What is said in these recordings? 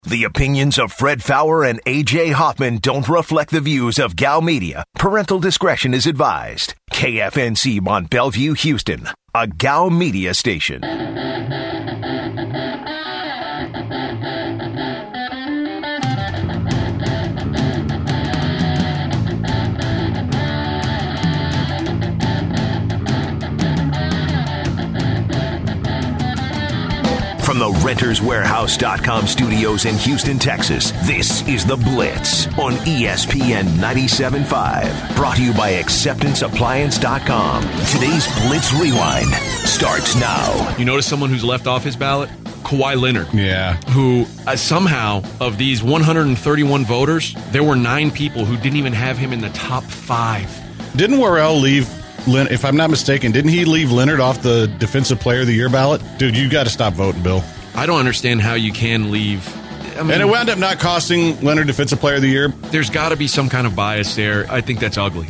The opinions of Fred Fowler and A.J. Hoffman don't reflect the views of Gal Media. Parental discretion is advised. KFNC Mont Bellevue, Houston, a Gal Media station. From the RentersWarehouse.com studios in Houston, Texas, this is The Blitz on ESPN 97.5. Brought to you by AcceptanceAppliance.com. Today's Blitz Rewind starts now. You notice someone who's left off his ballot? Kawhi Leonard. Yeah. Who somehow, of these 131 voters, there were 9 people who didn't even have him in the top 5. Didn't Worrell leave, if I'm not mistaken, didn't he leave Leonard off the Defensive Player of the Year ballot? Dude, you got to stop voting, Bill. I don't understand how you can leave. I mean, and it wound up not costing Leonard Defensive Player of the Year. There's got to be some kind of bias there. I think that's ugly.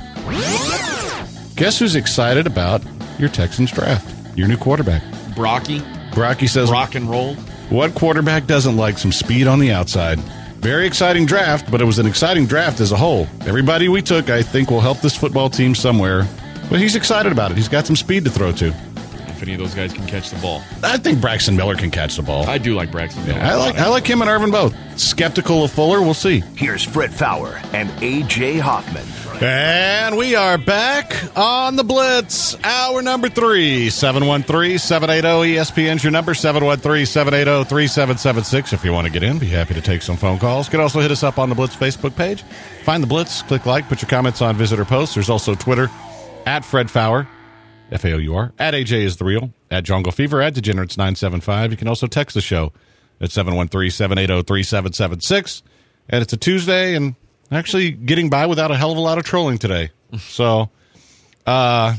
Guess who's excited about your Texans draft? Your new quarterback. Brocky says, rock and roll. What quarterback doesn't like some speed on the outside? Very exciting draft, but it was an exciting draft as a whole. Everybody we took, I think, will help this football team somewhere. But he's excited about it. He's got some speed to throw to. If any of those guys can catch the ball. I think Braxton Miller can catch the ball. I do like Braxton Miller. Yeah, I like him and Irvin both. Skeptical of Fuller, we'll see. Here's Fred Fowler and A.J. Hoffman. And we are back on the Blitz. Hour number 3, 713-780-ESPN's your number, 713-780-3776. If you want to get in, be happy to take some phone calls. You can also hit us up on the Blitz Facebook page. Find the Blitz, click like, put your comments on visitor posts. There's also Twitter, at Fred Fowler, F-A-O-U-R, at AJ is the real, at Jungle Fever, at Degenerates975. You can also text the show at 713-780-3776. And it's a Tuesday, and actually getting by without a hell of a lot of trolling today. So, can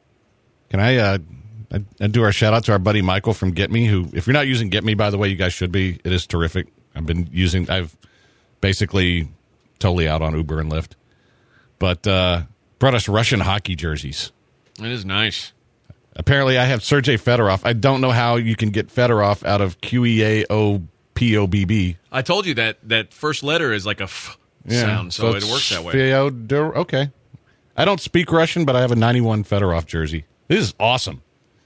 I do our shout out to our buddy Michael from Get Me, who, if you're not using Get Me, by the way, you guys should be. It is terrific. I've basically totally out on Uber and Lyft. But, brought us Russian hockey jerseys. It is nice. Apparently, I have Sergei Fedorov. I don't know how you can get Fedorov out of Q-E-A-O-P-O-B-B. I told you that first letter is like a f sound, so it works that way. Okay. I don't speak Russian, but I have a 91 Fedorov jersey. This is awesome.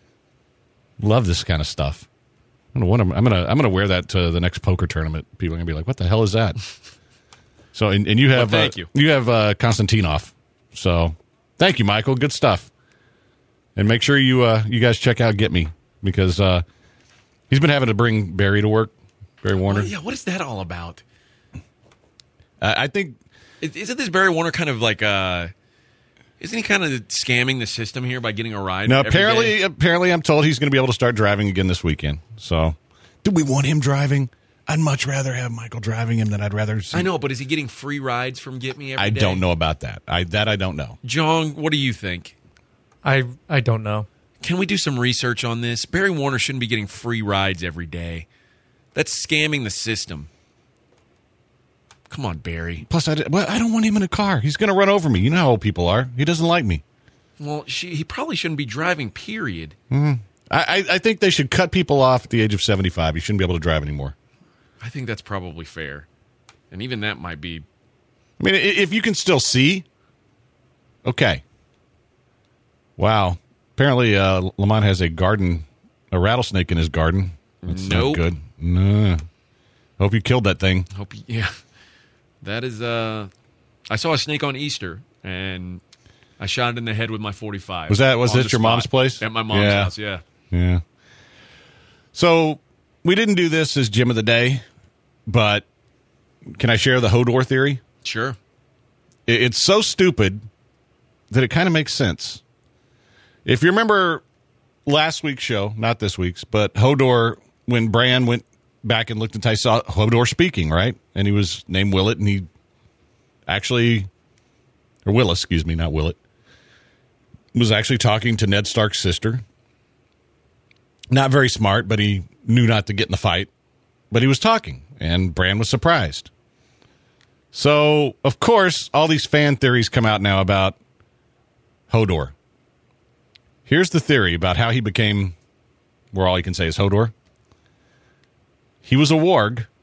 Love this kind of stuff. I'm gonna wear that to the next poker tournament. People are gonna be like, "What the hell is that?" So, and you have thank you. You have Konstantinov. So, thank you, Michael. Good stuff. And make sure you guys check out Get Me, because he's been having to bring Barry to work, Barry Warner. Well, yeah, what is that all about? I think... Isn't this Barry Warner kind of like... isn't he kind of scamming the system here by getting a ride? No, apparently I'm told he's going to be able to start driving again this weekend. So, do we want him driving? I'd much rather have Michael driving him than I'd rather see. I know, but is he getting free rides from Get Me every day? I don't know about that. I don't know. John, what do you think? I don't know. Can we do some research on this? Barry Warner shouldn't be getting free rides every day. That's scamming the system. Come on, Barry. Plus, I don't want him in a car. He's going to run over me. You know how old people are. He doesn't like me. Well, he probably shouldn't be driving, period. Mm-hmm. I think they should cut people off at the age of 75. You shouldn't be able to drive anymore. I think that's probably fair. And even that might be... I mean, if you can still see, okay. Wow. Apparently, Lamont has a rattlesnake in his garden. That's not good. No. Hope you killed that thing. Yeah. That is, I saw a snake on Easter, and I shot it in the head with my .45. Was this your mom's place? At my mom's house, yeah. Yeah. So, we didn't do this as Gym of the Day, but can I share the Hodor theory? Sure. It's so stupid that it kind of makes sense. If you remember last week's show, not this week's, but Hodor, when Bran went back and looked at Ty, saw Hodor speaking, right? And he was named Willet, and he actually, or Willis, excuse me, not Willet, was actually talking to Ned Stark's sister. Not very smart, but he knew not to get in the fight. But he was talking, and Bran was surprised. So, of course, all these fan theories come out now about Hodor. Here's the theory about how he became, where all you can say is Hodor. He was a warg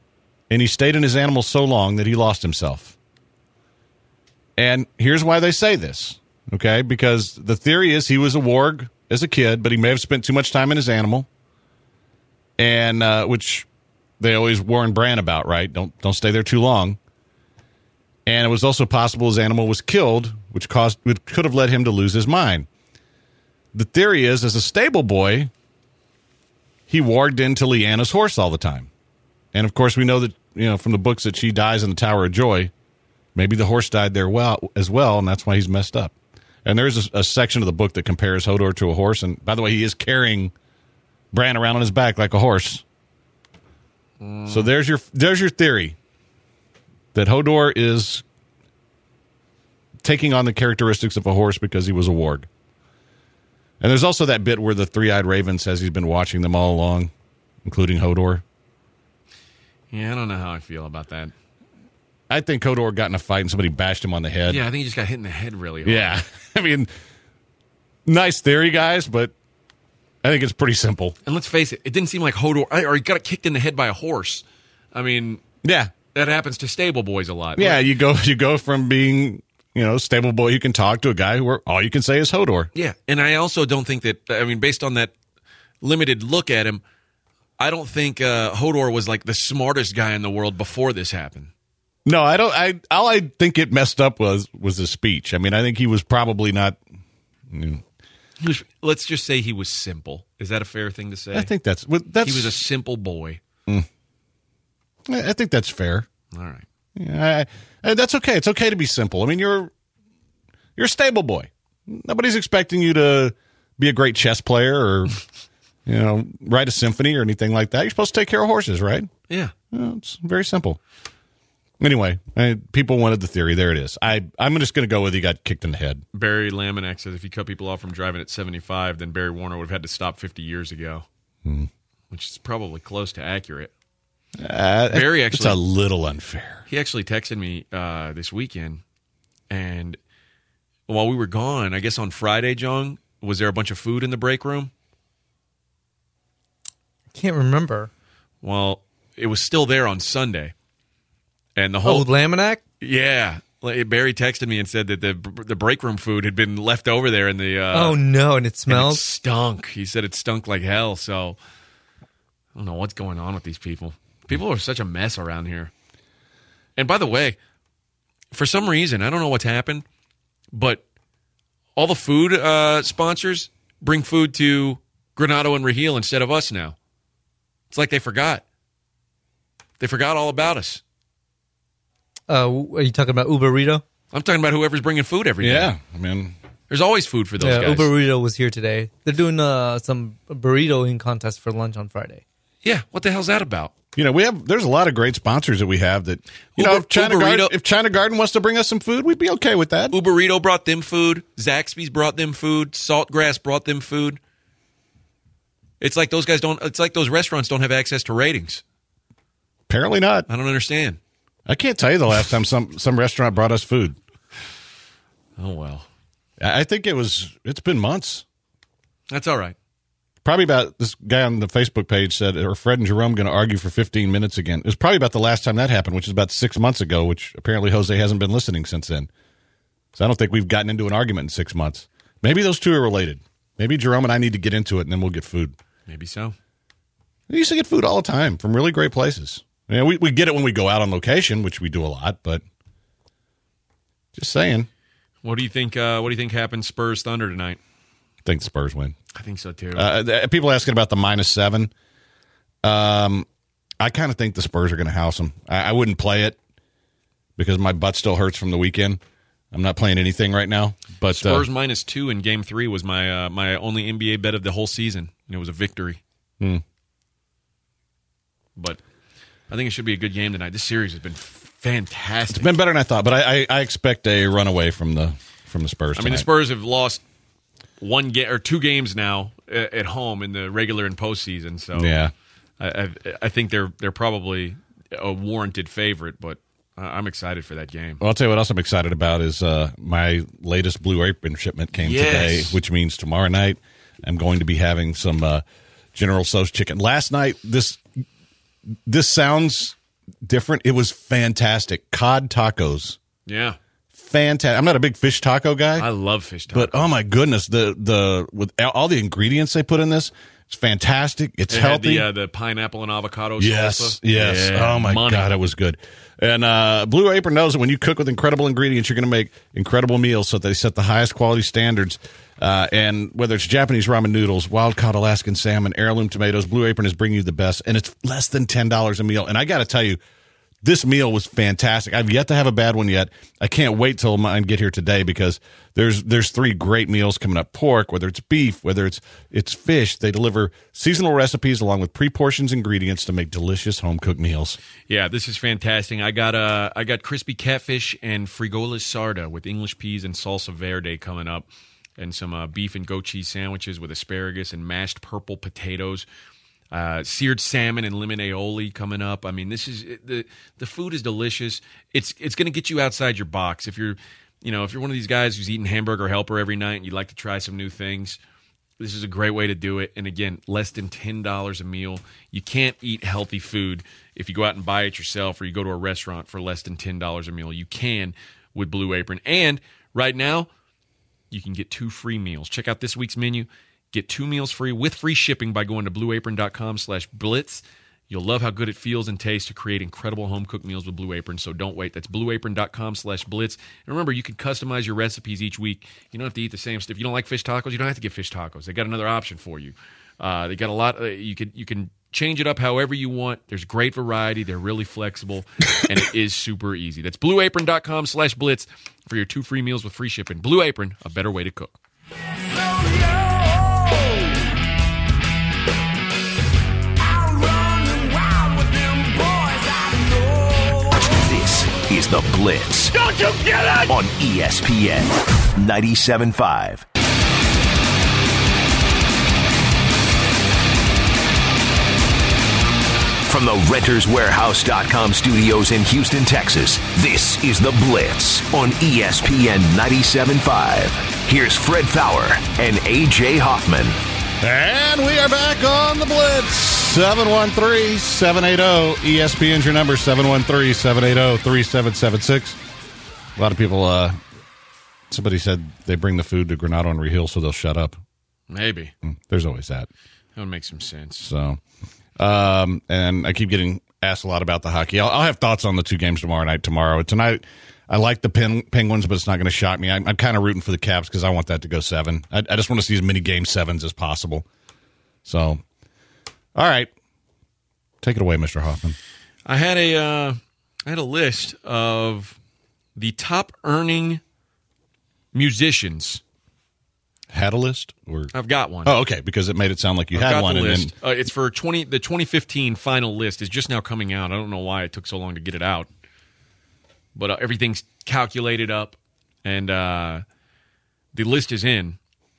and he stayed in his animal so long that he lost himself. And here's why they say this, okay? Because the theory is he was a warg as a kid, but he may have spent too much time in his animal, and which they always warn Bran about, right? Don't stay there too long. And it was also possible his animal was killed, which could have led him to lose his mind. The theory is, as a stable boy, he warged into Lyanna's horse all the time. And of course, we know that from the books that she dies in the Tower of Joy. Maybe the horse died there as well, and that's why he's messed up. And there's a section of the book that compares Hodor to a horse. And by the way, he is carrying Bran around on his back like a horse. So there's your theory that Hodor is taking on the characteristics of a horse because he was a warg. And there's also that bit where the three-eyed raven says he's been watching them all along, including Hodor. Yeah, I don't know how I feel about that. I think Hodor got in a fight and somebody bashed him on the head. Yeah, I think he just got hit in the head really hard. Yeah. I mean, nice theory, guys, but I think it's pretty simple. And let's face it, it didn't seem like Hodor, or he got kicked in the head by a horse. I mean, yeah, that happens to stable boys a lot. Yeah, you go from being, stable boy who can talk to a guy who all you can say is Hodor. Yeah, and I also don't think that, based on that limited look at him, I don't think Hodor was like the smartest guy in the world before this happened. No, I don't. All I think it messed up was his speech. I mean, I think he was probably not. Let's just say he was simple. Is that a fair thing to say? I think that's. He was a simple boy. I think that's fair. All right. Yeah, that's okay. It's okay to be simple. I mean, you're a stable boy. Nobody's expecting you to be a great chess player or write a symphony or anything like that. You're supposed to take care of horses, right? Yeah. It's very simple. Anyway, people wanted the theory. There it is. I'm just going to go with he got kicked in the head. Barry Laminack says if you cut people off from driving at 75, then Barry Warner would have had to stop 50 years ago, which is probably close to accurate. Barry it's a little unfair. He actually texted me this weekend, and while we were gone, I guess on Friday, John, was there a bunch of food in the break room? I can't remember. Well, it was still there on Sunday. And the whole Laminack? Yeah. Barry texted me and said that the break room food had been left over there in the oh no, and it smelled? It stunk. He said it stunk like hell, so I don't know what's going on with these people. People are such a mess around here. And by the way, for some reason, I don't know what's happened, but all the food sponsors bring food to Granado and Raheel instead of us now. It's like they forgot. They forgot all about us. Are you talking about Uberito? I'm talking about whoever's bringing food every day. Yeah, I mean, there's always food for those guys. Uberito was here today. They're doing some burrito-ing contest for lunch on Friday. Yeah, what the hell's that about? There's a lot of great sponsors that we have that, if China Garden wants to bring us some food, we'd be okay with that. Uberito brought them food. Zaxby's brought them food. Saltgrass brought them food. It's like those restaurants don't have access to ratings. Apparently not. I don't understand. I can't tell you the last time some restaurant brought us food. Oh, well. I think it's been months. That's all right. Probably about, this guy on the Facebook page said, are Fred and Jerome going to argue for 15 minutes again? It was probably about the last time that happened, which is about 6 months ago, which apparently Jose hasn't been listening since then. So I don't think we've gotten into an argument in 6 months. Maybe those two are related. Maybe Jerome and I need to get into it, and then we'll get food. Maybe so. We used to get food all the time from really great places. We get it when we go out on location, which we do a lot, but just saying. What do you think happens Spurs Thunder tonight? I think the Spurs win. I think so too. People asking about the -7. I kind of think the Spurs are going to house them. I wouldn't play it because my butt still hurts from the weekend. I'm not playing anything right now. But Spurs -2 in Game 3 was my my only NBA bet of the whole season. And it was a victory. But I think it should be a good game tonight. This series has been fantastic. It's been better than I thought, but I expect a runaway from the Spurs tonight. I mean, the Spurs have lost 2 games now at home in the regular and postseason. So yeah, I think they're probably a warranted favorite, but I'm excited for that game. Well, I'll tell you what else I'm excited about is my latest Blue Apron shipment came today, which means tomorrow night I'm going to be having some General Tso's chicken. Last night, this sounds different. It was fantastic. Cod tacos. Yeah. Fantastic. I'm not a big fish taco guy. I love fish tacos. But oh my goodness, the with all the ingredients they put in this, it's fantastic. It's It healthy. had the pineapple and avocado Yes, salsa. yes. Yeah, Oh my money. God, it was good. And Blue Apron knows that when you cook with incredible ingredients, you're going to make incredible meals. So they set the highest quality standards. And whether it's Japanese ramen noodles, wild caught Alaskan salmon, heirloom tomatoes, Blue Apron is bringing you the best, and it's less than $10 a meal. And I got to tell you, this meal was fantastic. I've yet to have a bad one yet. I can't wait till mine get here today because there's 3 great meals coming up. Pork, whether it's beef, whether it's fish. They deliver seasonal recipes along with pre-portioned ingredients to make delicious home-cooked meals. Yeah, this is fantastic. I got crispy catfish and frijoles sarda with English peas and salsa verde coming up, and some beef and goat cheese sandwiches with asparagus and mashed purple potatoes. Seared salmon and lemon aioli coming up. I mean, this is the food is delicious. It's going to get you outside your box. If you're one of these guys who's eating Hamburger Helper every night and you'd like to try some new things, this is a great way to do it. And again, less than $10 a meal. You can't eat healthy food if you go out and buy it yourself or you go to a restaurant for less than $10 a meal. You can with Blue Apron. And right now, you can get 2 free meals. Check out this week's menu. Get 2 meals free with free shipping by going to blueapron.com/blitz. You'll love how good it feels and tastes to create incredible home-cooked meals with Blue Apron, so don't wait. That's blueapron.com/blitz. And remember, you can customize your recipes each week. You don't have to eat the same stuff. If you don't like fish tacos, you don't have to get fish tacos. They got another option for you. They got a lot. You can change it up however you want. There's great variety. They're really flexible, and it is super easy. That's blueapron.com/blitz for your 2 free meals with free shipping. Blue Apron, a better way to cook. This is The Blitz. Don't you get it? On ESPN 97.5. From the RentersWarehouse.com studios in Houston, Texas, this is The Blitz on ESPN 97.5. Here's Fred Fowler and A.J. Hoffman. And we are back on The Blitz. 713-780-ESPN's your number, 713-780-3776. A lot of people, somebody said they bring the food to Granado and Rehill so they'll shut up. Maybe. There's always that. That would make some sense. So, and I keep getting asked a lot about the hockey. I'll have thoughts on the 2 games tomorrow. Tonight, I like the Penguins, but it's not going to shock me. I'm kind of rooting for the Caps because I want that to go 7. I just want to see as many Game 7s as possible. So, all right. Take it away, Mr. Hoffman. I had a list of the top earning musicians. Had a list? Or I've got one. Oh, okay, because it made it sound like you I've had got one. the And list. then, It's for the 2015 final list is just now coming out. I don't know why it took so long to get it out. But everything's calculated up, and the list is in.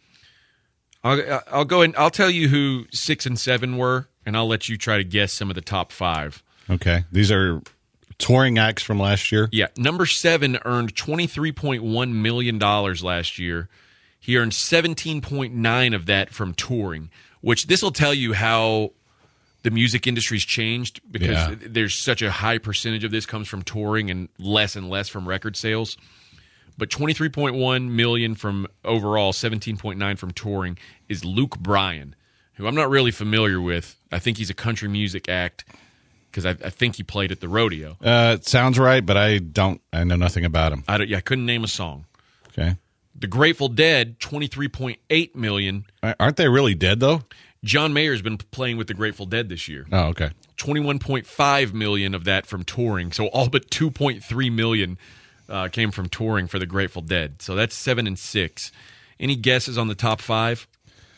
I'll go and I'll tell you who 6 and 7 were, and I'll let you try to guess some of the top 5. okay, these are touring acts from last year. Yeah, number 7 earned $23.1 million last year. He earned 17.9 of that from touring, which this will tell you how the music industry's changed because there's such a high percentage of this comes from touring and less from record sales. But 23.1 million from overall, 17.9 from touring is Luke Bryan, who I'm not really familiar with. I think he's a country music act because I think he played at the rodeo. It sounds right, but I know nothing about him. I couldn't name a song. Okay. The Grateful Dead, 23.8 million. Aren't they really dead, though? John Mayer's been playing with the Grateful Dead this year. Oh, okay. 21.5 million of that from touring. So all but 2.3 million came from touring for the Grateful Dead. So that's 7 and 6. Any guesses on the top 5?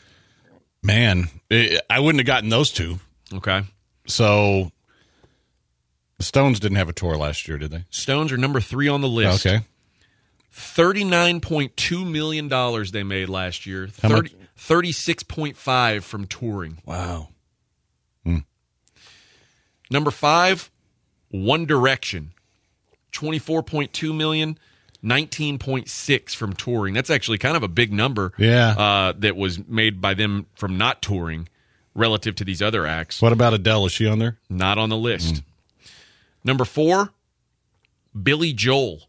Man, I wouldn't have gotten those 2. Okay. So the Stones didn't have a tour last year, did they? Stones are number 3 on the list. Okay. $39.2 million they made last year. How much? 36.5 from touring. Wow. Number 5, One Direction. 24.2 million, 19.6 from touring. That's actually kind of a big number. Yeah. That was made by them from not touring relative to these other acts. What about Adele? Is she on there? Not on the list. Number 4, Billy Joel.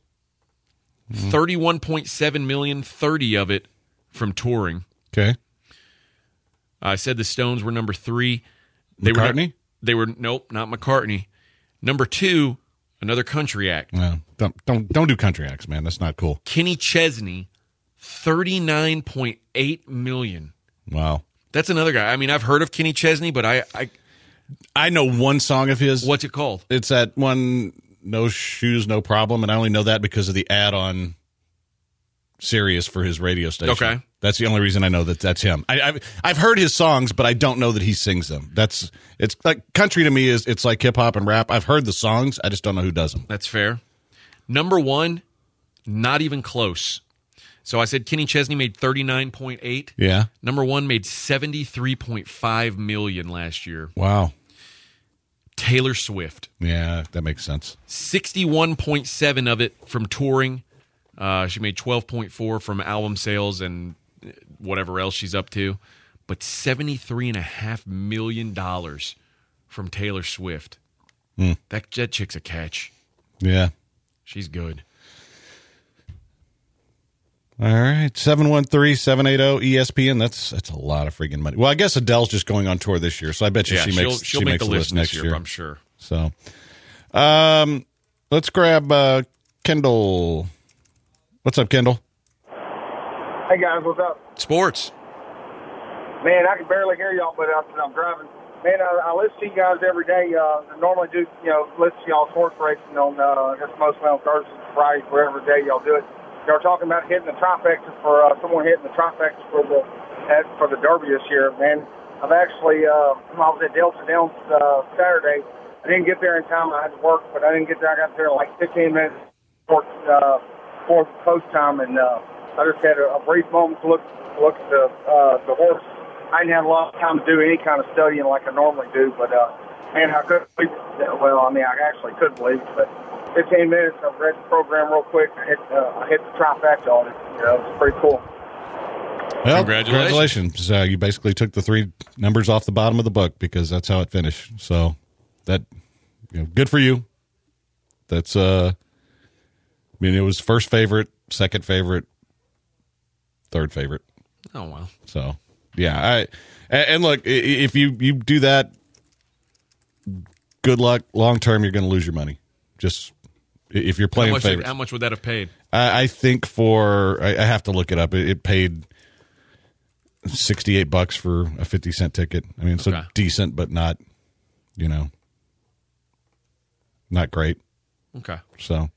31.7 million, 30 of it from touring. Okay. I said the Stones were number 3. McCartney? Nope, not McCartney. Number 2, another country act. No, don't do country acts, man. That's not cool. Kenny Chesney, 39.8 million. Wow. That's another guy. I mean, I've heard of Kenny Chesney, but I know one song of his. what's it called? It's that one, No Shoes, No Problem, and I only know that because of the ad on Sirius for his radio station. Okay. That's the only reason I know that's him. I've heard his songs, but I don't know that he sings them. It's like country to me it's like hip hop and rap. I've heard the songs, I just don't know who does them. That's fair. Number 1, not even close. So I said Kenny Chesney made 39.8. Yeah. Number 1 made 73.5 million last year. Wow. Taylor Swift. Yeah, that makes sense. 61.7 of it from touring. She made 12.4 from album sales and whatever else she's up to. But $73.5 million from Taylor Swift. That chick's a catch. Yeah. She's good. All right, 713-780-ESPN. That's a lot of freaking money. Well, I guess Adele's just going on tour this year, so I bet you she makes the list next year. I'm sure. So, let's grab Kendall. What's up, Kendall? Hey guys, what's up? Sports. Man, I can barely hear y'all, but I'm driving. Man, I listen to you guys every day. I normally do, listen to y'all sports racing on, I guess mostly on Thursdays, Fridays, whatever day y'all do it. Y'all talking about hitting the trifecta for someone hitting the trifecta for the Derby this year. Man, I've actually, I was at Delta Downs Saturday. I didn't get there in time. I had to work, but I didn't get there. I got there like 15 minutes before post time, and I just had a brief moment to look at the horse. I didn't have a lot of time to do any kind of studying like I normally do, but man, I couldn't believe it. Well, I mean, I actually couldn't believe it, but 15 minutes, I read the program real quick. I hit the trifecta on it. It was pretty cool. Well, congratulations. You basically took the 3 numbers off the bottom of the book because that's how it finished. So that, good for you. That's, it was first favorite, second favorite, third favorite. Oh, wow. So, yeah. And look, if you do that, good luck. Long term, you're going to lose your money. Just if you're playing favorites. How much would that have paid? I think I have to look it up. It paid $68 for a 50-cent ticket. I mean, it's okay. Decent, but not, not great. Okay. So,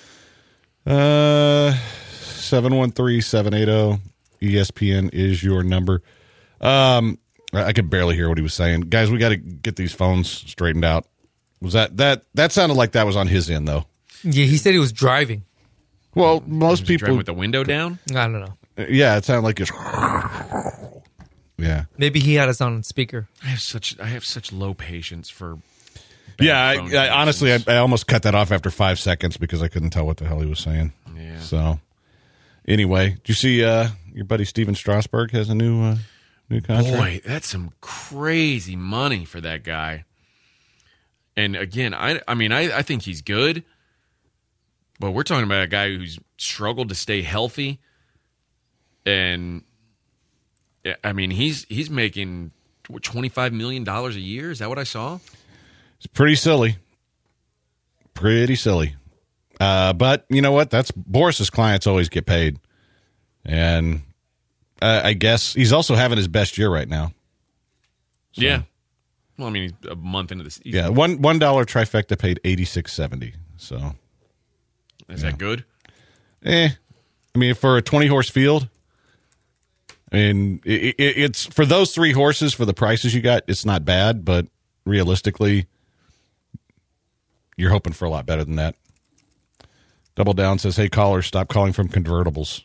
713-780-ESPN is your number. I could barely hear what he was saying. Guys, we got to get these phones straightened out. Was that sounded like that was on his end, though. Yeah, he said he was driving. Well, most people driving with the window down. I don't know. Yeah, it sounded like it's. Yeah. Maybe he had us on speaker. I have such low patience for. Yeah, I honestly, I almost cut that off after 5 seconds because I couldn't tell what the hell he was saying. Yeah. So, anyway, did you see your buddy Steven Strasburg has a new contract? Boy, that's some crazy money for that guy. And again, I think he's good, but we're talking about a guy who's struggled to stay healthy, and I mean he's making $25 million a year. Is that what I saw? It's pretty silly. Pretty silly. But you know what? That's Boris's clients always get paid, and I guess he's also having his best year right now. So. Yeah. Well, I mean, he's a month into the season. Yeah, $1 trifecta paid $86.70. So, is that good? I mean, for a 20-horse field, I mean, it's for those 3 horses for the prices you got. It's not bad, but realistically, you're hoping for a lot better than that. Double Down says, "Hey, callers, stop calling from convertibles."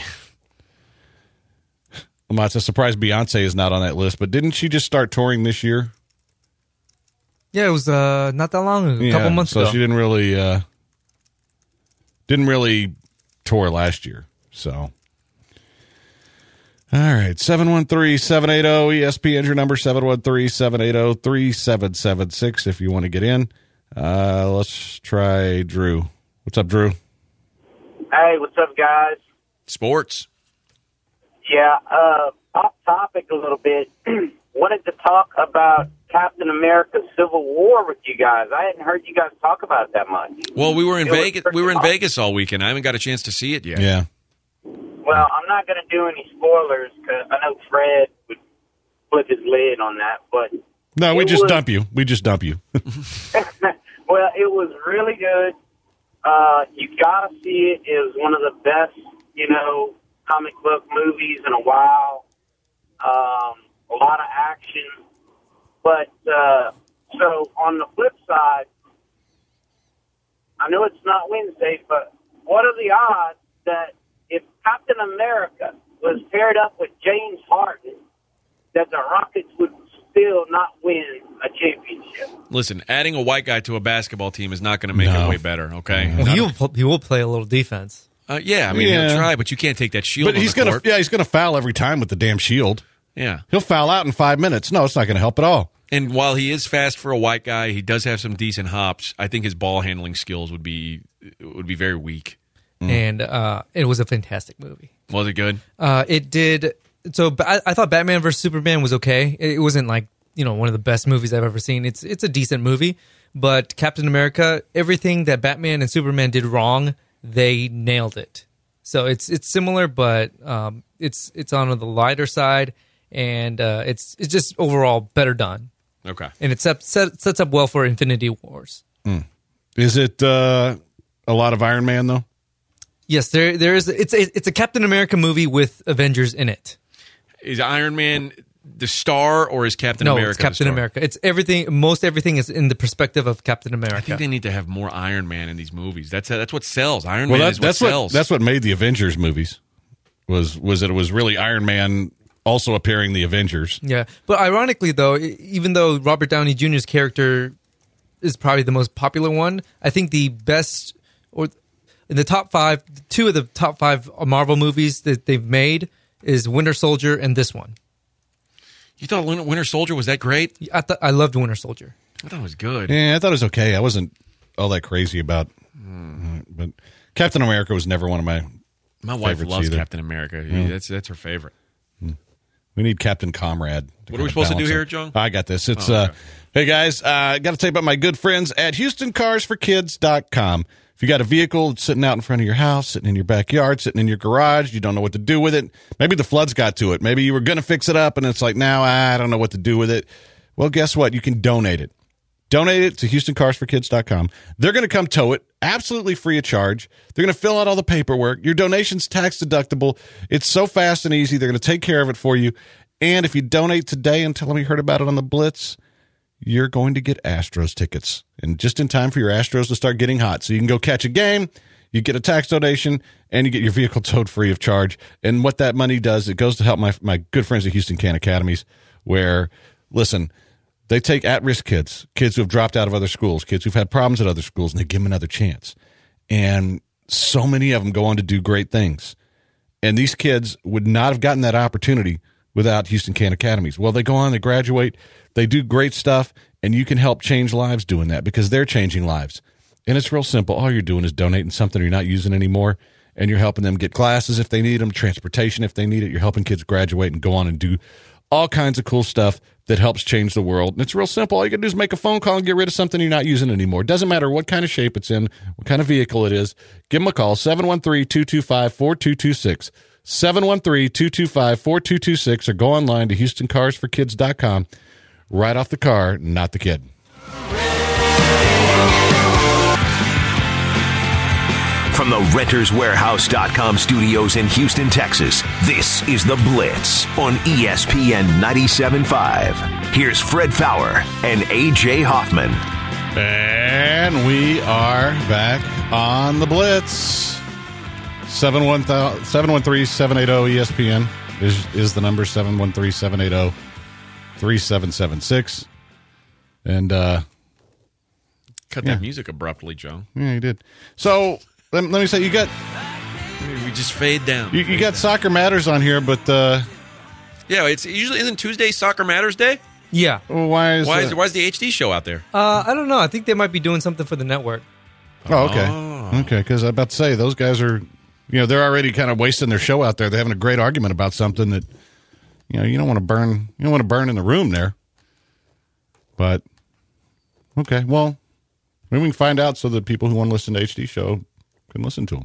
Well, it's a surprise Beyonce is not on that list, but didn't she just start touring this year? Yeah, it was not that long ago, a couple months ago. So she didn't really tour last year. So, all right, 713-780-ESPN, your number, 713-780-3776 if you want to get in. Let's try Drew. What's up, Drew? Hey, what's up, guys? Sports. Yeah, off topic a little bit. Wanted to talk about Captain America: Civil War with you guys. I hadn't heard you guys talk about it that much. Well, we were in It was Vegas. pretty We were in awesome. Vegas all weekend. I haven't got a chance to see it yet. Yeah. Well, I'm not going to do any spoilers because I know Fred would flip his lid on that. But No, we It just was- dump you. We just dump you. well, it was really good. You got to see it. It was one of the best, comic book movies in a while. A lot of action. But, so on the flip side, I know it's not Wednesday, but what are the odds that if Captain America was paired up with James Harden, that the Rockets would still not win a championship? Listen, adding a white guy to a basketball team is not going to make No. it way better. Okay. Well, he will play a little defense. Yeah, I mean, Yeah. he'll try, but you can't take that shield. But on he's the gonna, court. he's gonna foul every time with the damn shield. Yeah. He'll foul out in 5 minutes. No, it's not gonna help at all. And while he is fast for a white guy, he does have some decent hops. I think his ball handling skills would be very weak. And it was a fantastic movie. Was it good? It did. So I thought Batman vs Superman was okay. It wasn't like one of the best movies I've ever seen. It's a decent movie, but Captain America, everything that Batman and Superman did wrong, they nailed it. So it's similar, but it's on the lighter side, and it's just overall better done, Okay. and it sets up well for Infinity Wars. Is it a lot of Iron Man though? Yes, there is. It's a Captain America movie with Avengers in it. Is Iron Man the star or is Captain No, America it's Captain the star? America. It's everything. Most everything is in the perspective of Captain America. I think they need to have more Iron Man in these movies. That's what sells. Iron Man Well, is what that's sells. that's what made the Avengers movies. Was that it was really Iron Man also appearing in the Avengers. Yeah, but ironically, though, even though Robert Downey Jr.'s character is probably the most popular one, I think the best, or in the top five, two of the top five Marvel movies that they've made is Winter Soldier and this one. You thought Winter Soldier was that great? I loved Winter Soldier. I thought it was good. Yeah, I thought it was okay. I wasn't all that crazy about, but Captain America was never one of my. My wife favorites loves either. Captain America. That's her favorite. We need Captain Comrade. What are we supposed to do here, John? I got this. It's okay. Hey guys, got to tell you about my good friends at HoustonCarsForKids.com. If you got a vehicle that's sitting out in front of your house, sitting in your backyard, sitting in your garage, you don't know what to do with it. Maybe the floods got to it. Maybe you were going to fix it up, and it's like, now I don't know what to do with it. Well, guess what? You can donate it. Donate it to HoustonCarsForKids.com. They're going to come tow it absolutely free of charge. They're going to fill out all the paperwork. Your donation's tax deductible. It's so fast and easy. They're going to take care of it for you. And if you donate today and tell them you heard about it on the Blitz, you're going to get Astros tickets. And just in time for your Astros to start getting hot. So you can go catch a game, you get a tax donation, and you get your vehicle towed free of charge. And what that money does, it goes to help my good friends at Houston Can Academies, where, listen, they take at-risk kids who have dropped out of other schools, kids who've had problems at other schools, and they give them another chance. And so many of them go on to do great things. And these kids would not have gotten that opportunity without Houston Can Academies. Well, they go on, they graduate, they do great stuff, and you can help change lives doing that because they're changing lives. And it's real simple. All you're doing is donating something you're not using anymore, and you're helping them get classes if they need them, transportation if they need it. You're helping kids graduate and go on and do all kinds of cool stuff that helps change the world. And it's real simple. All you got to do is make a phone call and get rid of something you're not using anymore. It doesn't matter what kind of shape it's in, what kind of vehicle it is. Give them a call, 713-225-4226. 713-225-4226, or go online to HoustonCarsForKids.com. Right off the car, not the kid. From the RentersWarehouse.com studios in Houston, Texas, this is The Blitz on ESPN 97.5. Here's Fred Fowler and A.J. Hoffman. And we are back on the Blitz. 713-780-ESPN is the number, 713-780-3776. And Cut that music abruptly, Joe. yeah, you did. So let me say, you got We just fade down. you got Soccer Matters on here, but Yeah, it's usually isn't Tuesday Soccer Matters Day. Yeah. Well, why is Why is the HD show out there? I don't know. I think they might be doing something for the network. Oh, okay. Okay, because I was about to say, those guys are, they're already kind of wasting their show out there. They're having a great argument about something that, you don't want to burn. You don't want to burn in the room there. But, okay, well, maybe we can find out so that people who want to listen to HD show can listen to them.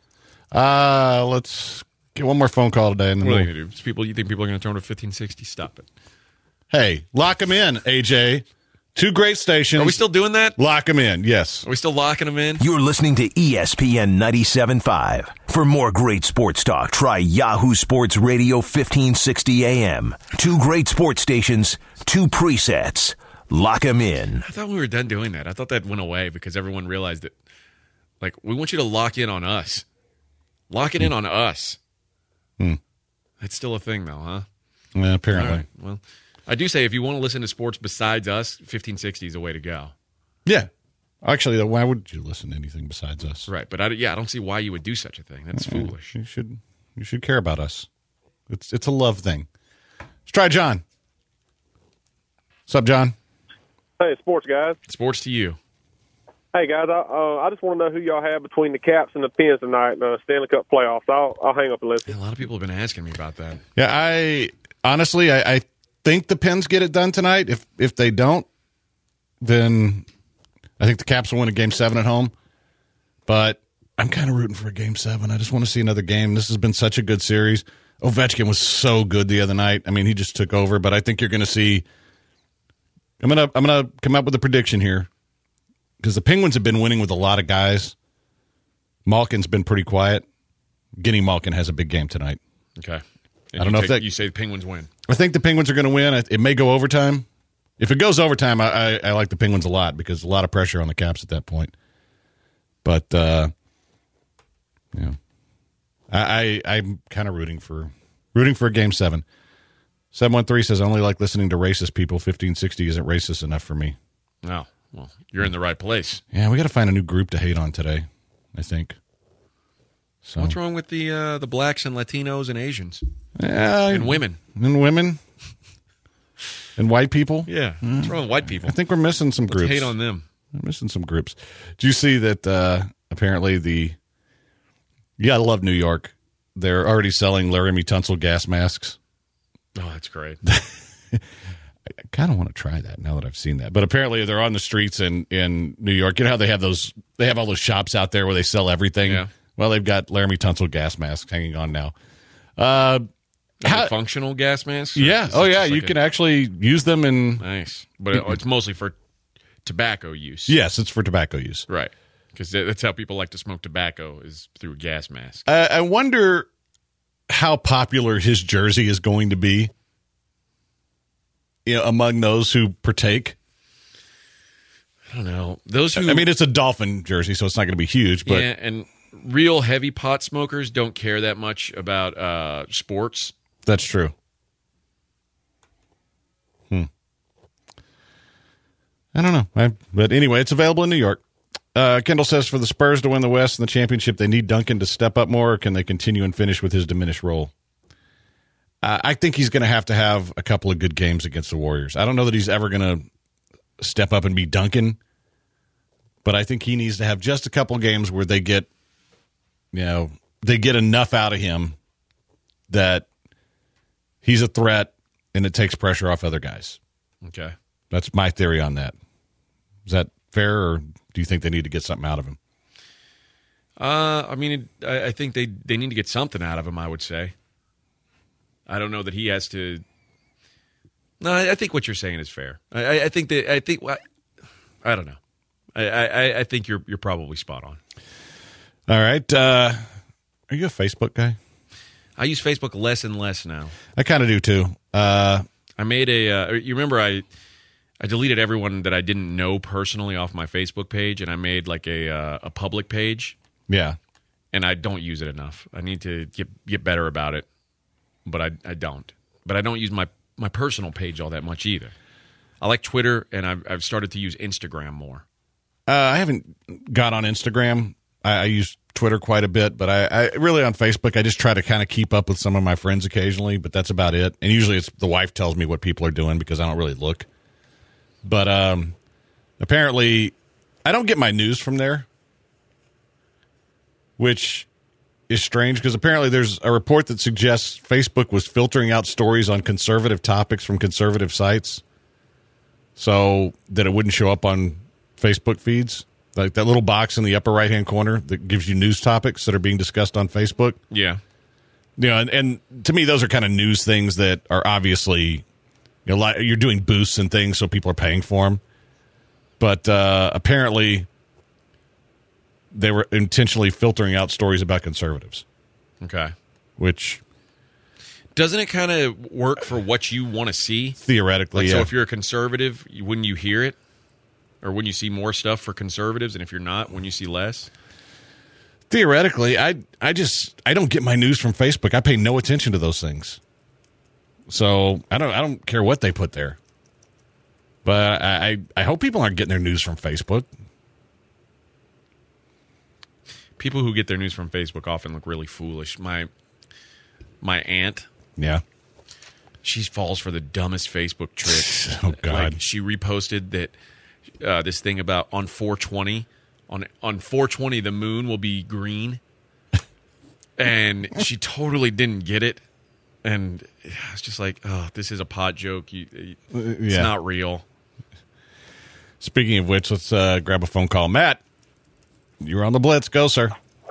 Let's get one more phone call today. And then What are they going to do? You think people are going to turn to 1560? Stop it. Hey, lock them in, AJ. 2 great stations. Are we still doing that? Lock them in, yes. Are we still locking them in? You're listening to ESPN 97.5. For more great sports talk, try Yahoo Sports Radio 1560 AM. 2 great sports stations, 2 presets. Lock them in. I thought we were done doing that. I thought that went away because everyone realized that, we want you to lock in on us. Lock it in on us. That's still a thing, though, huh? Yeah, apparently. All right. Well, I do say if you want to listen to sports besides us, 1560 is the way to go. Yeah. Actually, though, why would you listen to anything besides us? Right, but I don't see why you would do such a thing. That's foolish. You should care about us. It's a love thing. Let's try John. What's up, John? Hey, sports guys. Sports to you. Hey guys, I just want to know who y'all have between the Caps and the Pens tonight in the Stanley Cup playoffs. I'll hang up and listen. Yeah, a lot of people have been asking me about that. Yeah, I think the Pens get it done tonight. If they don't, then I think the Caps will win a Game 7 at home. But I'm kind of rooting for a Game 7. I just want to see another game. This has been such a good series. Ovechkin was so good the other night. I mean, he just took over. But I think you're going to see. I'm gonna come up with a prediction here because the Penguins have been winning with a lot of guys. Malkin's been pretty quiet. Guinea Malkin has a big game tonight. Okay. I don't know if you say the Penguins win. I think the Penguins are going to win. It may go overtime. If it goes overtime, I like the Penguins a lot because a lot of pressure on the Caps at that point. But I'm kind of rooting for a Game 7. 713 says, I only like listening to racist people. 1560 isn't racist enough for me. No. Well, you're in the right place. Yeah, we got to find a new group to hate on today, I think. So What's wrong with the blacks and Latinos and Asians? And women. And women. And white people. Yeah. What's wrong with white people? I think we're missing some groups. Hate on them. We're missing some groups. Do you see that apparently you got to love New York. They're already selling Laramie Tunsil gas masks. Oh, that's great. I kind of want to try that now that I've seen that. But apparently they're on the streets in New York. You know how they have all those shops out there where they sell everything? Yeah. Well, they've got Laramie Tunsil gas masks hanging on now. Functional gas masks? Yeah. Oh, yeah. You can actually use them in... Nice. But it's mostly for tobacco use. Yes, it's for tobacco use. Right. Because that's how people like to smoke tobacco is through a gas mask. I wonder how popular his jersey is going to be among those who partake. I don't know. I mean, it's a Dolphin jersey, so it's not going to be huge. But yeah, and real heavy pot smokers don't care that much about sports. That's true. I don't know. But anyway, it's available in New York. Kendall says for the Spurs to win the West and the championship, they need Duncan to step up more, or can they continue and finish with his diminished role? I think he's going to have a couple of good games against the Warriors. I don't know that he's ever going to step up and be Duncan, but I think he needs to have just a couple of games where they get enough out of him that he's a threat and it takes pressure off other guys. Okay. That's my theory on that. Is that fair, or do you think they need to get something out of him? I think they need to get something out of him, I would say. I don't know that he has to. No, I think what you're saying is fair. I don't know. I think you're probably spot on. All right. Are you a Facebook guy? I use Facebook less and less now. I kind of do too. I made you remember I deleted everyone that I didn't know personally off my Facebook page, and I made like a public page. Yeah. And I don't use it enough. I need to get better about it, but I don't. But I don't use my personal page all that much either. I like Twitter, and I've started to use Instagram more. I haven't got on Instagram. I use Twitter quite a bit, but I really on Facebook, I just try to kind of keep up with some of my friends occasionally, but that's about it. And usually it's the wife tells me what people are doing because I don't really look. But apparently I don't get my news from there, which is strange because apparently there's a report that suggests Facebook was filtering out stories on conservative topics from conservative sites so that it wouldn't show up on Facebook feeds. Like that little box in the upper right-hand corner that gives you news topics that are being discussed on Facebook. Yeah. You know, and to me, those are kind of news things that are obviously, you know, you're doing boosts and things, so people are paying for them. But apparently, they were intentionally filtering out stories about conservatives. Okay. Which doesn't it kind of work for what you want to see? Theoretically, like, yeah. So if you're a conservative, wouldn't you hear it? Or when you see more stuff for conservatives, and if you're not, when you see less? Theoretically, I don't get my news from Facebook. I pay no attention to those things. So I don't care what they put there. But I hope people aren't getting their news from Facebook. People who get their news from Facebook often look really foolish. My aunt, yeah, she falls for the dumbest Facebook tricks. Oh God, like she reposted that. This thing about on 420, on 420 the moon will be green, and she totally didn't get it, and I was just like, oh, this is a pot joke. It's not real. Speaking of which, let's grab a phone call. Matt, you're on the Blitz. Go, sir.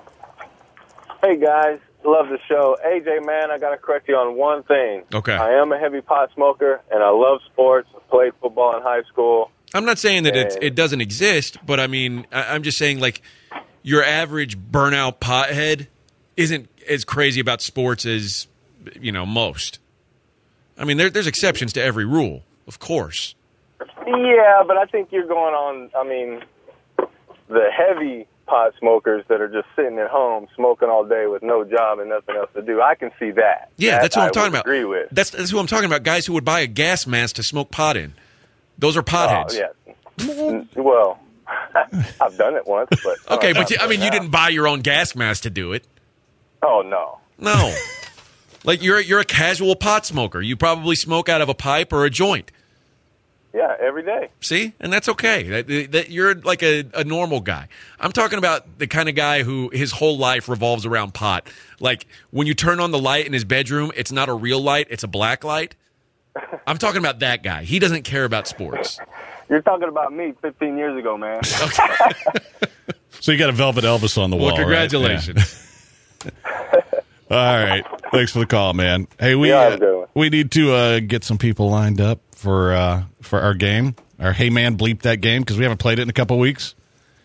Hey guys, love the show. AJ, man, I got to correct you on one thing. Okay. I am a heavy pot smoker, and I love sports. I played football in high school. I'm not saying that it doesn't exist, but I mean, I'm just saying, like, your average burnout pothead isn't as crazy about sports as, you know, most. I mean, there's exceptions to every rule, of course. Yeah, but I think you're going on, I mean, the heavy pot smokers that are just sitting at home smoking all day with no job and nothing else to do. I can see that. Yeah, that's what I'm talking about. Agree with. That's who I'm talking about, guys who would buy a gas mask to smoke pot in. Those are potheads. Oh, yeah. Well, I've done it once, but okay, but I mean, you didn't buy your own gas mask to do it. Oh no, no. Like you're a casual pot smoker. You probably smoke out of a pipe or a joint. Yeah, every day. See, and that's okay. That you're like a normal guy. I'm talking about the kind of guy who his whole life revolves around pot. Like when you turn on the light in his bedroom, it's not a real light; it's a black light. I'm talking about that guy. He doesn't care about sports. You're talking about me 15 years ago, man. Okay. So you got a Velvet Elvis on the wall. Well, congratulations. Right? Yeah. All right. Thanks for the call, man. Hey, we need to get some people lined up for our game, our Hey Man Bleep That game, because we haven't played it in a couple weeks.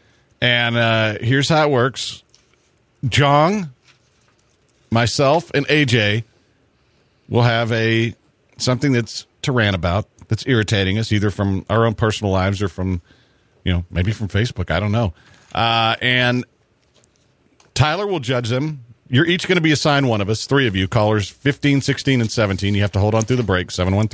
And here's how it works. Jong, myself, and AJ will have something that's to rant about, that's irritating us, either from our own personal lives or from, maybe from Facebook. I don't know. And Tyler will judge them. You're each going to be assigned one of us, three of you, callers 15, 16, and 17. You have to hold on through the break,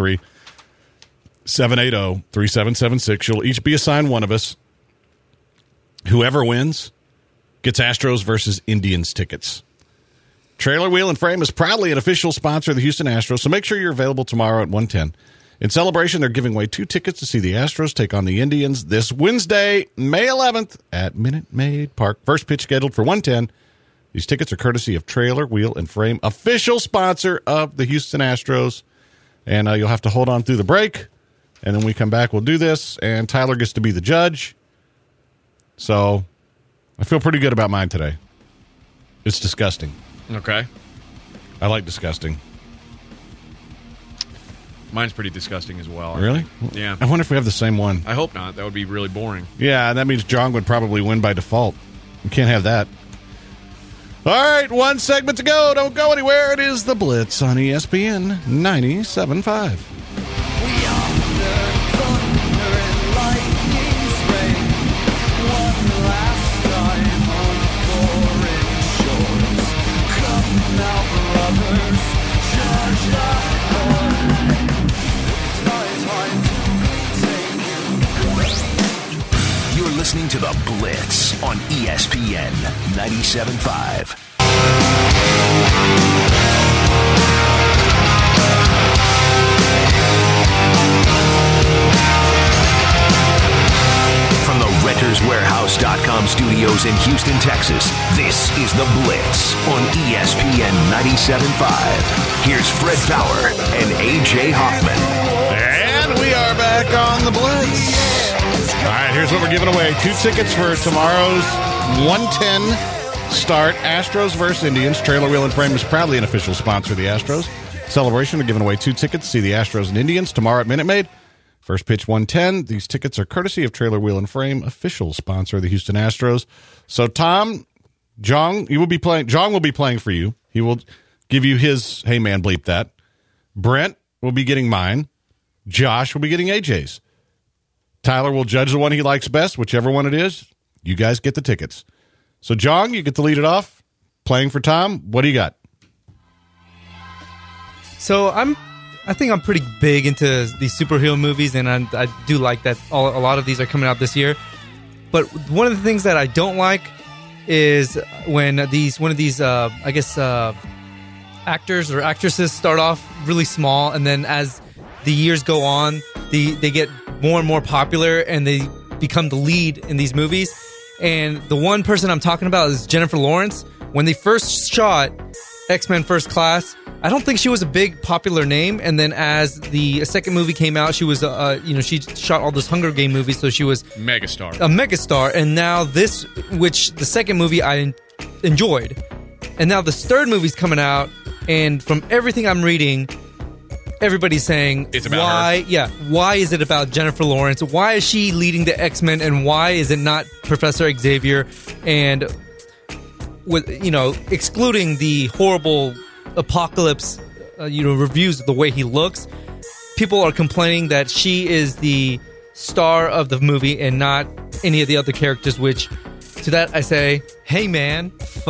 713-780-3776. You'll each be assigned one of us. Whoever wins gets Astros versus Indians tickets. Trailer Wheel and Frame is proudly an official sponsor of the Houston Astros, so make sure you're available tomorrow at 1:10. In celebration, they're giving away 2 tickets to see the Astros take on the Indians this Wednesday, May 11th at Minute Maid Park. First pitch scheduled for 1:10. These tickets are courtesy of Trailer Wheel and Frame, official sponsor of the Houston Astros. And you'll have to hold on through the break, and then when we come back, we'll do this, and Tyler gets to be the judge. So I feel pretty good about mine today. It's disgusting. Okay. I like disgusting. Mine's pretty disgusting as well. Really? Yeah. I wonder if we have the same one. I hope not. That would be really boring. Yeah, that means John would probably win by default. You can't have that. All right, one segment to go. Don't go anywhere. It is The Blitz on ESPN 97.5. Listening to the The Blitz on ESPN 97.5. From the RentersWarehouse.com studios in Houston, Texas, this is The Blitz on ESPN 97.5. Here's Fred Fowler and A.J. Hoffman. And we are back on The Blitz. All right, here's what we're giving away. 2 tickets for tomorrow's 1:10 start. Astros versus Indians. Trailer Wheel and Frame is proudly an official sponsor of the Astros celebration. We're giving away 2 tickets to see the Astros and Indians tomorrow at Minute Maid. First pitch 1:10. These tickets are courtesy of Trailer Wheel and Frame, official sponsor of the Houston Astros. So, Tom, Jong will be playing for you. He will give you his, hey man, bleep that. Brent will be getting mine. Josh will be getting AJ's. Tyler will judge the one he likes best, whichever one it is. You guys get the tickets. So, Jong, you get to lead it off. Playing for Tom. What do you got? So I think I'm pretty big into these superhero movies, and I do like that a lot of these are coming out this year. But one of the things that I don't like is when one of these actors or actresses start off really small, and then as the years go on, they get more and more popular, and they become the lead in these movies. And the one person I'm talking about is Jennifer Lawrence. When they first shot X-Men First Class, I don't think she was a big popular name, and then as the second movie came out, she was she shot all those Hunger Game movies, so she was a megastar. And now this, which the second movie I enjoyed, and now this third movie's coming out, and from everything I'm reading, everybody's saying it's about her. Why is it about Jennifer Lawrence? Why is she leading the X-Men, and why is it not Professor Xavier? And with excluding the horrible Apocalypse reviews of the way he looks, people are complaining that she is the star of the movie and not any of the other characters, which to that I say, hey man, fuck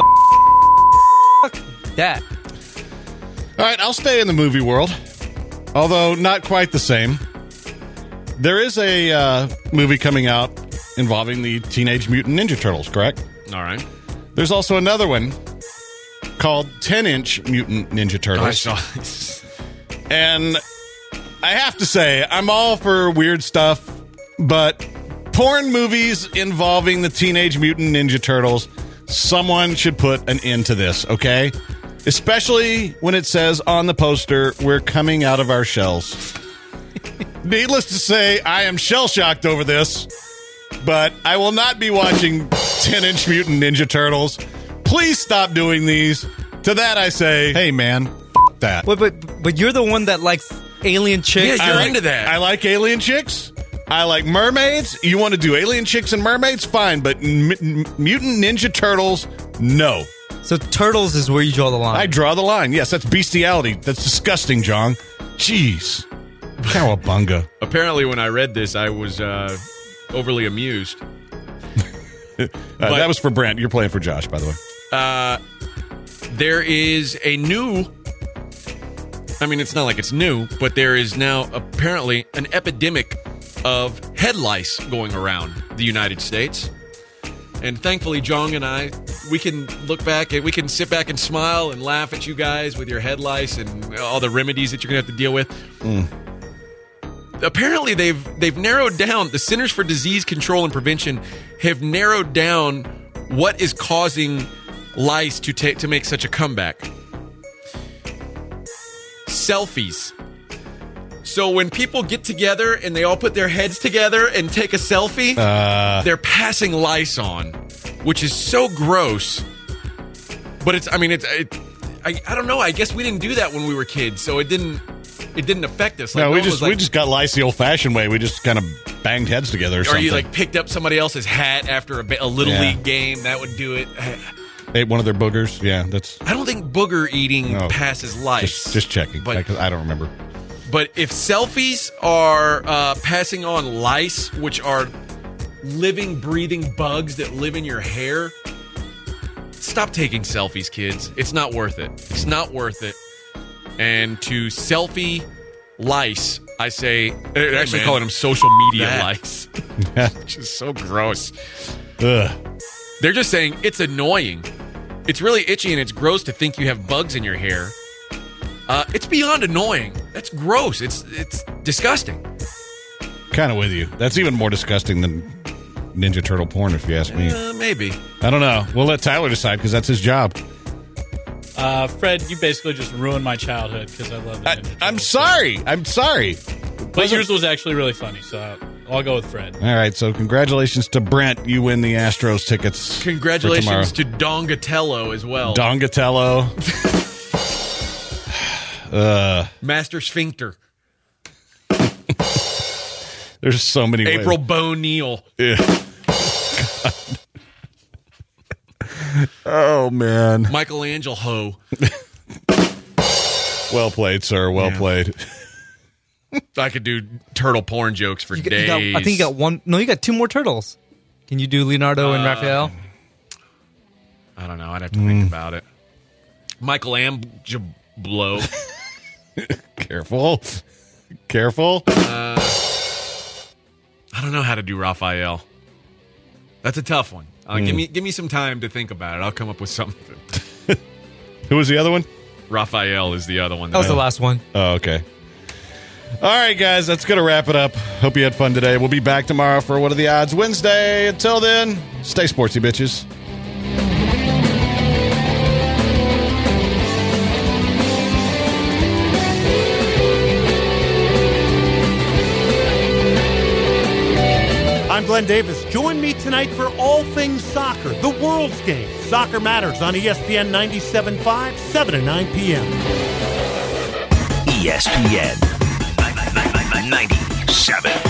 that. All right, I'll stay in the movie world, although not quite the same. There is a movie coming out involving the Teenage Mutant Ninja Turtles, correct? All right. There's also another one called 10-Inch Mutant Ninja Turtles. I saw this. And I have to say, I'm all for weird stuff, but porn movies involving the Teenage Mutant Ninja Turtles, someone should put an end to this, okay? Especially when it says on the poster, we're coming out of our shells. Needless to say, I am shell-shocked over this, but I will not be watching 10-Inch Mutant Ninja Turtles. Please stop doing these. To that I say, hey man, f*** that. But you're the one that likes alien chicks. Yeah, you're into that. I like alien chicks. I like mermaids. You want to do alien chicks and mermaids? Fine, but Mutant Ninja Turtles, no. So turtles is where you draw the line. I draw the line. Yes, that's bestiality. That's disgusting, John. Jeez. Cowabunga. Apparently, when I read this, I was overly amused. That was for Brent. You're playing for Josh, by the way. There is a new... I mean, it's not like it's new, but there is now apparently an epidemic of head lice going around the United States. And thankfully, Jong and I, we can look back and we can sit back and smile and laugh at you guys with your head lice and all the remedies that you're going to have to deal with. Apparently, they've narrowed down, the Centers for Disease Control and Prevention have narrowed down what is causing lice to make such a comeback. Selfies. So when people get together and they all put their heads together and take a selfie, they're passing lice on, which is so gross. But I don't know. I guess we didn't do that when we were kids, so it didn't affect us. Like, no, we just got lice the old-fashioned way. We just kind of banged heads together or something. Or you picked up somebody else's hat after a little league game. That would do it. Ate one of their boogers. Yeah, that's. I don't think booger eating passes lice. Just checking, but I don't remember. But if selfies are passing on lice, which are living, breathing bugs that live in your hair, stop taking selfies, kids. It's not worth it. It's not worth it. And to selfie lice, I say, they're actually calling them social media lice, which is so gross. Ugh. They're just saying it's annoying. It's really itchy and it's gross to think you have bugs in your hair. It's beyond annoying. That's gross. It's disgusting. Kind of with you. That's even more disgusting than Ninja Turtle porn, if you ask me. Maybe. I don't know. We'll let Tyler decide because that's his job. Fred, you basically just ruined my childhood because I love it. I'm sorry. But yours was actually really funny, so I'll go with Fred. All right, so congratulations to Brent. You win the Astros tickets. Congratulations to Dongatello as well. Dongatello. Master Sphincter. There's so many April ways. Bo Neal. Yeah. Oh, man. Michelangelo Ho. Well played, sir. Well played. I could do turtle porn jokes for days. I think you got one. No, you got two more turtles. Can you do Leonardo and Raphael? I don't know. I'd have to think about it. Michelangelo. Careful. Careful. I don't know how to do Raphael. That's a tough one. Give me some time to think about it. I'll come up with something. Who was the other one? Raphael is the other one. That was the last one. Oh, okay. All right, guys, that's going to wrap it up. Hope you had fun today. We'll be back tomorrow for What Are the Odds Wednesday. Until then, stay sportsy, bitches. I'm Glenn Davis. Join me tonight for all things soccer, the world's game. Soccer Matters on ESPN 97.5, 7 to 9 p.m. ESPN 97.